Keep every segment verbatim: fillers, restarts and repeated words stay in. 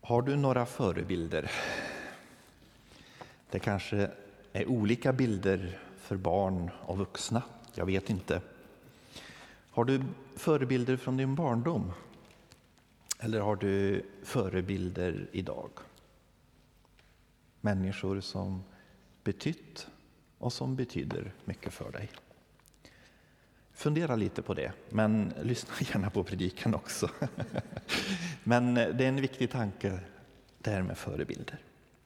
Har du några förebilder? Det kanske är olika bilder för barn och vuxna. Jag vet inte. Har du förebilder från din barndom? Eller har du förebilder idag? Människor som betytt och som betyder mycket för dig. Fundera lite på det, men lyssna gärna på predikan också. Men det är en viktig tanke, det här med förebilder.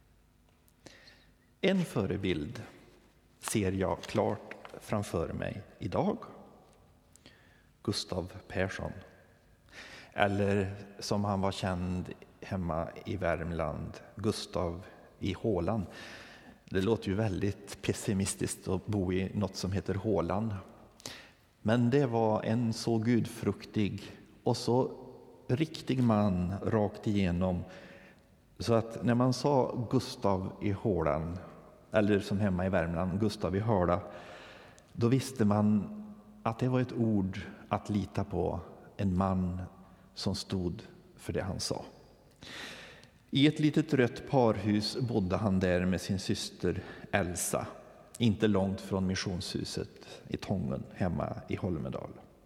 En förebild ser jag klart framför mig idag. Gustav Persson. Eller som han var känd hemma i Värmland, Gustav i Håland. Det låter ju väldigt pessimistiskt att bo i något som heter Håland. Men det var en så gudfruktig och så riktig man rakt igenom. Så att när man sa Gustav i Håland, eller som hemma i Värmland, Gustav i Höla, då visste man att det var ett ord att lita på, en man som stod för det han sa. I ett litet rött parhus bodde han där med sin syster Elsa, inte långt från missionshuset i Tången hemma i Holmedal.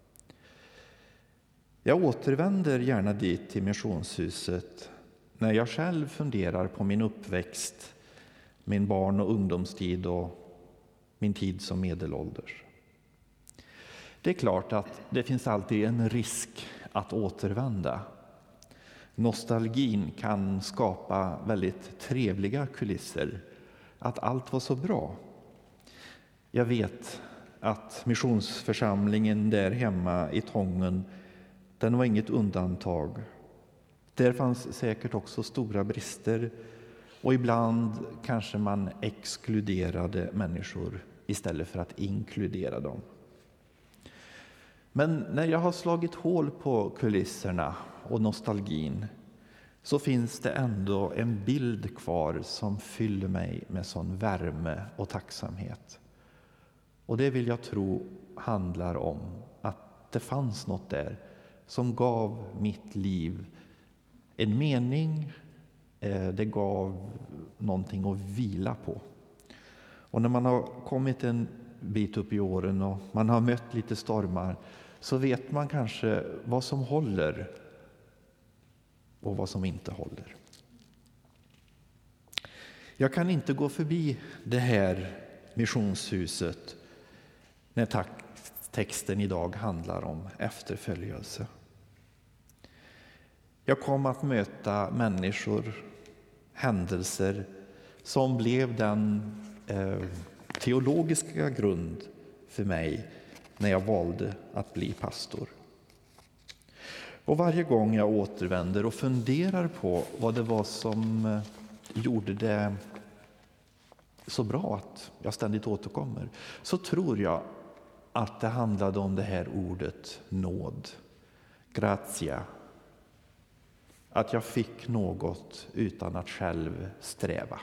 Jag återvänder gärna dit till missionshuset när jag själv funderar på min uppväxt, min barn- och ungdomstid och min tid som medelålders. Det är klart att det finns alltid en risk att återvända. Nostalgin kan skapa väldigt trevliga kulisser, att allt var så bra. Jag vet att missionsförsamlingen där hemma i Tången, den var inget undantag. Där fanns säkert också stora brister och ibland kanske man exkluderade människor istället för att inkludera dem. Men när jag har slagit hål på kulisserna och nostalgin så finns det ändå en bild kvar som fyller mig med sån värme och tacksamhet. Och det vill jag tro handlar om att det fanns något där som gav mitt liv en mening. Det gav någonting att vila på. Och när man har kommit en bit upp i åren och man har mött lite stormar så vet man kanske vad som håller och vad som inte håller. Jag kan inte gå förbi det här missionshuset när texten idag handlar om efterföljelse. Jag kom att möta människor, händelser som blev den eh, teologiska grund för mig när jag valde att bli pastor. Och varje gång jag återvänder och funderar på vad det var som eh, gjorde det så bra att jag ständigt återkommer, så tror jag att det handlade om det här ordet nåd, gratia. Att jag fick något utan att själv sträva.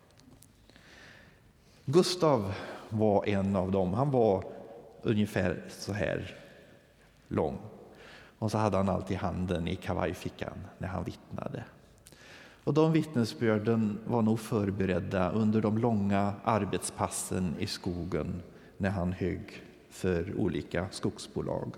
Gustav var en av dem. Han var ungefär så här lång. Och så hade han alltid handen i kavajfickan när han vittnade. Och de vittnesbörden var nog förberedda under de långa arbetspassen i skogen när han högg för olika skogsbolag.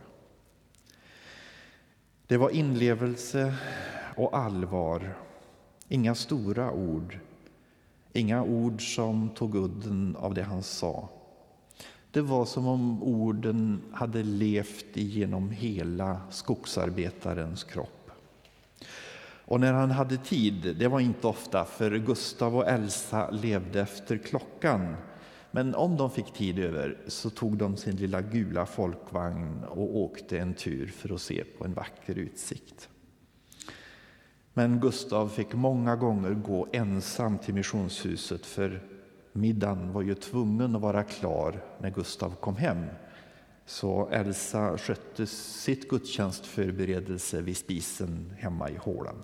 Det var inlevelse och allvar, inga stora ord, inga ord som tog udden av det han sa. Det var som om orden hade levt igenom hela skogsarbetarens kropp. Och när han hade tid, det var inte ofta, för Gustav och Elsa levde efter klockan. Men om de fick tid över så tog de sin lilla gula folkvagn och åkte en tur för att se på en vacker utsikt. Men Gustav fick många gånger gå ensam till missionshuset, för middagen var ju tvungen att vara klar när Gustav kom hem. Så Elsa skötte sitt gudstjänstförberedelse vid spisen hemma i Håland.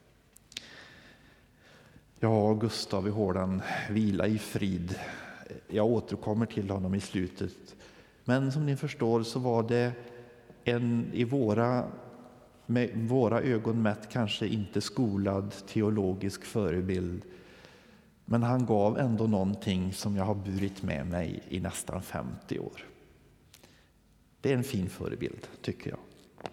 Ja, Gustav i Håland, vila i frid. Jag återkommer till honom i slutet. Men som ni förstår så var det en i våra med våra ögon mätt kanske inte skolad teologisk förebild. Men han gav ändå någonting som jag har burit med mig i nästan femtio år. Det är en fin förebild, tycker jag.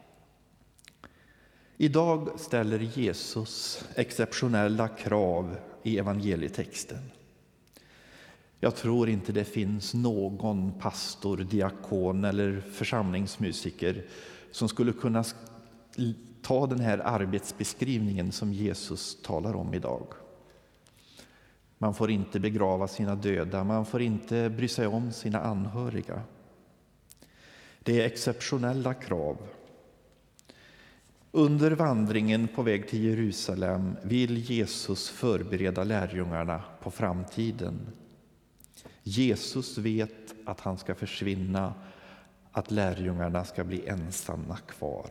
Idag ställer Jesus exceptionella krav i evangelietexten. Jag tror inte det finns någon pastor, diakon eller församlingsmusiker som skulle kunna ta den här arbetsbeskrivningen som Jesus talar om idag. Man får inte begrava sina döda, man får inte bry sig om sina anhöriga. Det är exceptionella krav. Under vandringen på väg till Jerusalem vill Jesus förbereda lärjungarna på framtiden. Jesus vet att han ska försvinna, att lärjungarna ska bli ensamma kvar.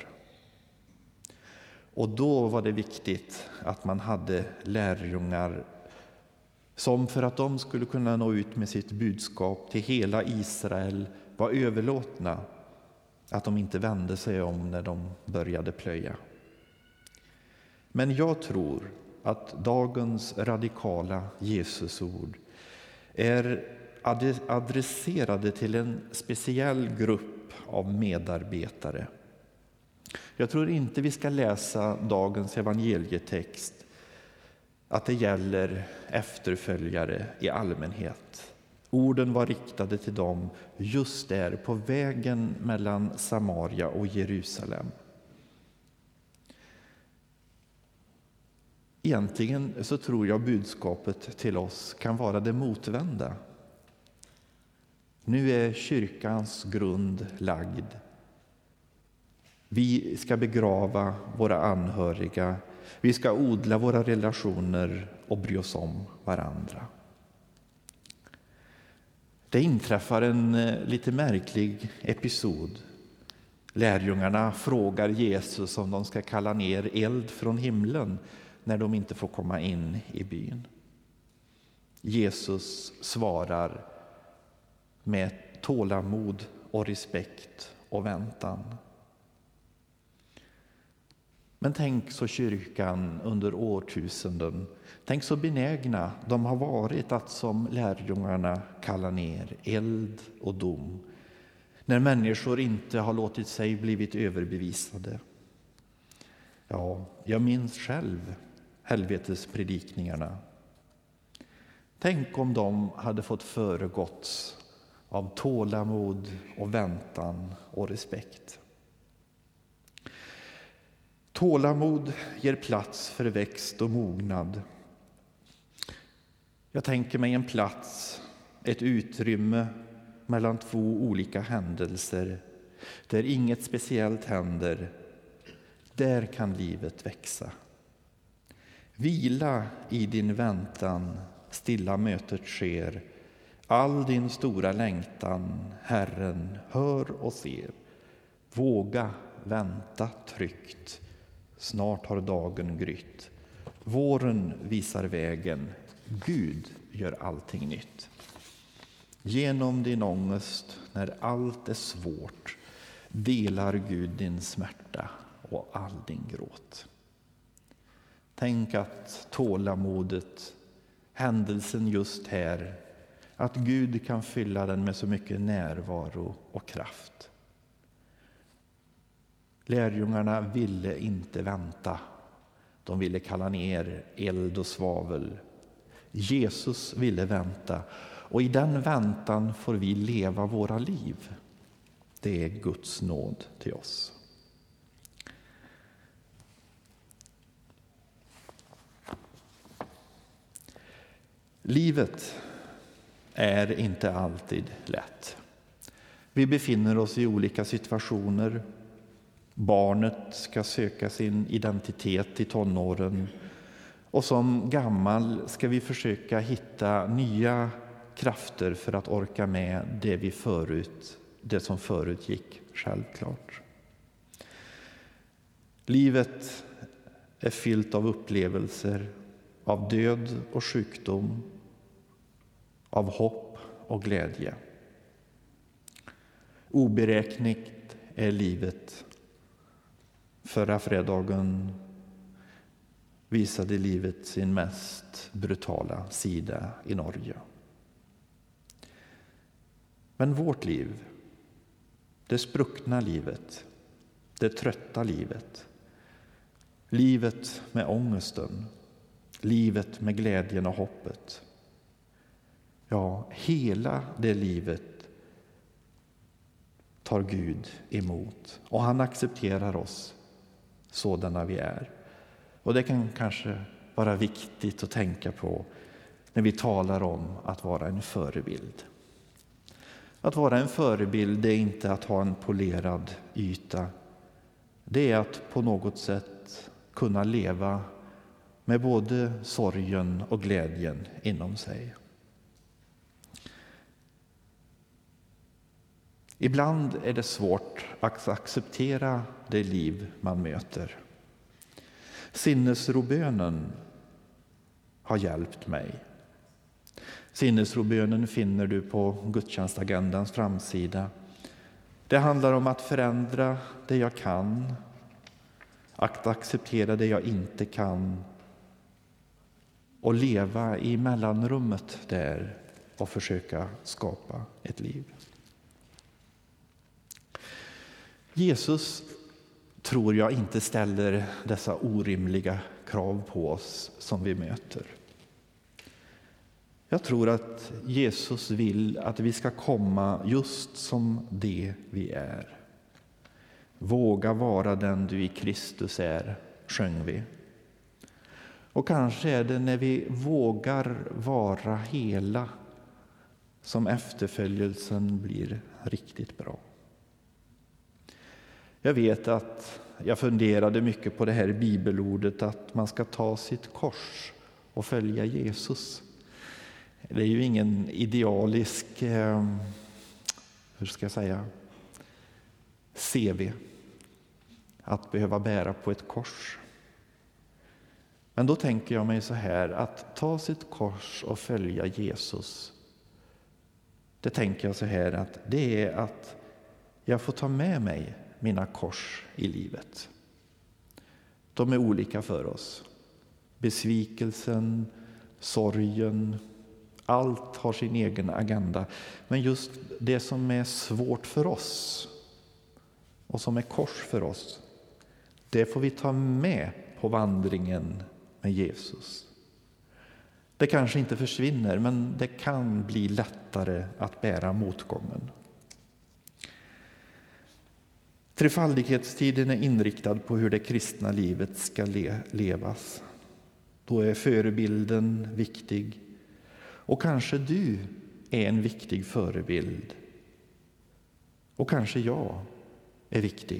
Och då var det viktigt att man hade lärjungar som för att de skulle kunna nå ut med sitt budskap till hela Israel var överlåtna, att de inte vände sig om när de började plöja. Men jag tror att dagens radikala Jesusord är adresserade till en speciell grupp av medarbetare. Jag tror inte vi ska läsa dagens evangelietext att det gäller efterföljare i allmänhet. Orden var riktade till dem just där på vägen mellan Samaria och Jerusalem. Egentligen så tror jag budskapet till oss kan vara det motvända. Nu är kyrkans grund lagd. Vi ska begrava våra anhöriga. Vi ska odla våra relationer och bry oss om varandra. Det inträffar en lite märklig episod. Lärjungarna frågar Jesus om de ska kalla ner eld från himlen när de inte får komma in i byn. Jesus svarar med tålamod och respekt och väntan. Men tänk så kyrkan under årtusenden, tänk så benägna de har varit att som lärjungarna kalla ner eld och dom, när människor inte har låtit sig blivit överbevisade. Ja, jag minns själv helvetespredikningarna. Tänk om de hade fått föregåtts av tålamod och väntan och respekt. Tålamod ger plats för växt och mognad. Jag tänker mig en plats, ett utrymme mellan två olika händelser där inget speciellt händer. Där kan livet växa. Vila i din väntan, stilla mötet sker. All din stora längtan, Herren, hör och ser. Våga vänta tryggt. Snart har dagen grytt. Våren visar vägen. Gud gör allting nytt. Genom din ångest, när allt är svårt, delar Gud din smärta och all din gråt. Tänk att tålamodet, händelsen just här, att Gud kan fylla den med så mycket närvaro och kraft. Lärjungarna ville inte vänta. De ville kalla ner eld och svavel. Jesus ville vänta. Och i den väntan får vi leva våra liv. Det är Guds nåd till oss. Livet är inte alltid lätt. Vi befinner oss i olika situationer. Barnet ska söka sin identitet i tonåren. Och som gammal ska vi försöka hitta nya krafter för att orka med det vi förut, det som förut gick självklart. Livet är fyllt av upplevelser, av död och sjukdom, av hopp och glädje. Oberäkneligt är livet. Förra fredagen visade livet sin mest brutala sida i Norge. Men vårt liv, det spruckna livet, det trötta livet, livet med ångesten, livet med glädjen och hoppet. Ja, hela det livet tar Gud emot och han accepterar oss sådana vi är. Och det kan kanske vara viktigt att tänka på när vi talar om att vara en förebild. Att vara en förebild är inte att ha en polerad yta. Det är att på något sätt kunna leva med både sorgen och glädjen inom sig. Ibland är det svårt att acceptera det liv man möter. Sinnesrobönen har hjälpt mig. Sinnesrobönen finner du på gudstjänstagendans framsida. Det handlar om att förändra det jag kan, att acceptera det jag inte kan och leva i mellanrummet där och försöka skapa ett liv. Jesus tror jag inte ställer dessa orimliga krav på oss som vi möter. Jag tror att Jesus vill att vi ska komma just som det vi är. Våga vara den du i Kristus är, sjöng vi. Och kanske är det när vi vågar vara hela som efterföljelsen blir riktigt bra. Jag vet att jag funderade mycket på det här bibelordet att man ska ta sitt kors och följa Jesus. Det är ju ingen idealisk, eh, hur ska jag säga, C V att behöva bära på ett kors. Men då tänker jag mig så här, att ta sitt kors och följa Jesus. Det tänker jag så här att det är att jag får ta med mig mina kors i livet. De är olika för oss. Besvikelsen, sorgen, allt har sin egen agenda. Men just det som är svårt för oss och som är kors för oss, det får vi ta med på vandringen med Jesus. Det kanske inte försvinner, men det kan bli lättare att bära motgången. Trefaldighetstiden är inriktad på hur det kristna livet ska le- levas. Då är förebilden viktig. Och kanske du är en viktig förebild. Och kanske jag är viktig.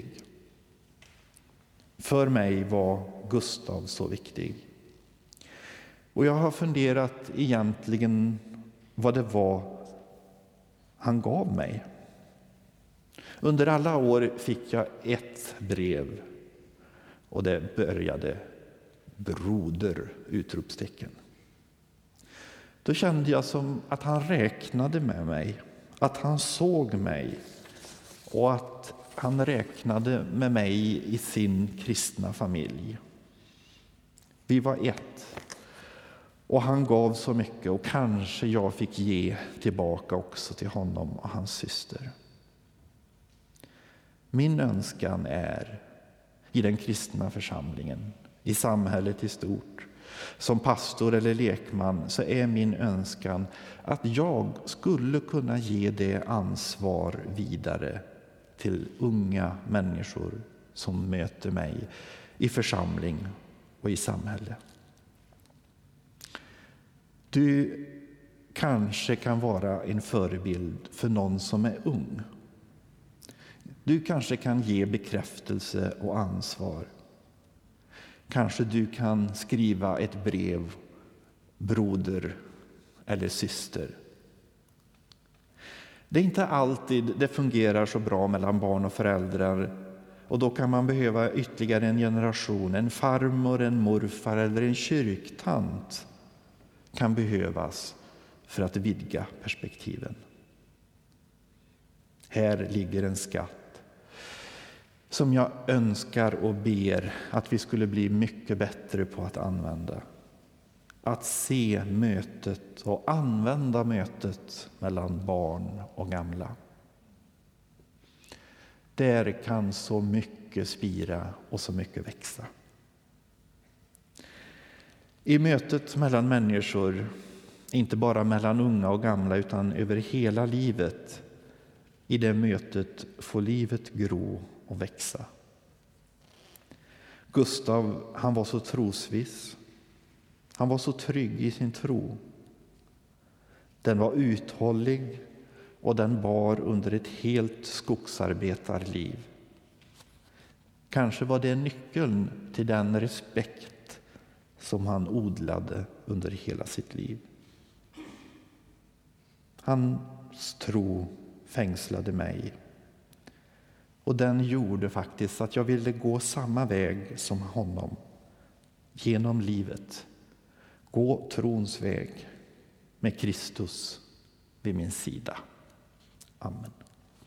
För mig var Gustav så viktig. Och jag har funderat egentligen vad det var han gav mig. Under alla år fick jag ett brev och det började broder, utropstecken. Då kände jag som att han räknade med mig, att han såg mig och att han räknade med mig i sin kristna familj. Vi var ett och han gav så mycket och kanske jag fick ge tillbaka också till honom och hans syster. Min önskan är i den kristna församlingen, i samhället i stort, som pastor eller lekman, så är min önskan att jag skulle kunna ge det ansvar vidare till unga människor som möter mig i församling och i samhälle. Du kanske kan vara en förebild för någon som är ung. Du kanske kan ge bekräftelse och ansvar. Kanske du kan skriva ett brev, broder eller syster. Det är inte alltid det fungerar så bra mellan barn och föräldrar. Och då kan man behöva ytterligare en generation. En farmor, en morfar eller en kyrktant kan behövas för att vidga perspektiven. Här ligger en skatt som jag önskar och ber att vi skulle bli mycket bättre på att använda. Att se mötet och använda mötet mellan barn och gamla. Där kan så mycket spira och så mycket växa. I mötet mellan människor, inte bara mellan unga och gamla utan över hela livet, i det mötet får livet gro och växa. Gustav, han var så trosviss. Han var så trygg i sin tro. Den var uthållig och den bar under ett helt skogsarbetarliv. Kanske var det nyckeln till den respekt som han odlade under hela sitt liv. Hans tro fängslade mig. Och den gjorde faktiskt att jag ville gå samma väg som honom. Genom livet. Gå trons väg med Kristus vid min sida. Amen.